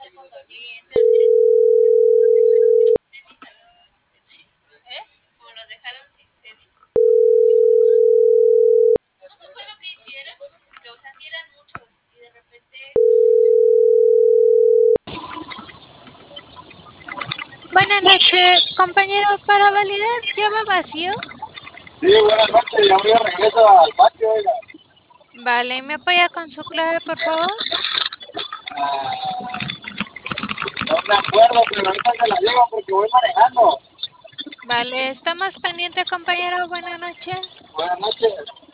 Buenas noches, compañero. Para validar, ¿lleva vacío? Sí, buenas noches, ya voy de regreso al patio, oiga. Vale, ¿me apoya con su clave, por favor? No me acuerdo, pero ahorita se la llevo porque voy manejando. Vale, ¿está más pendiente, compañero? Buenas noches. Buenas noches.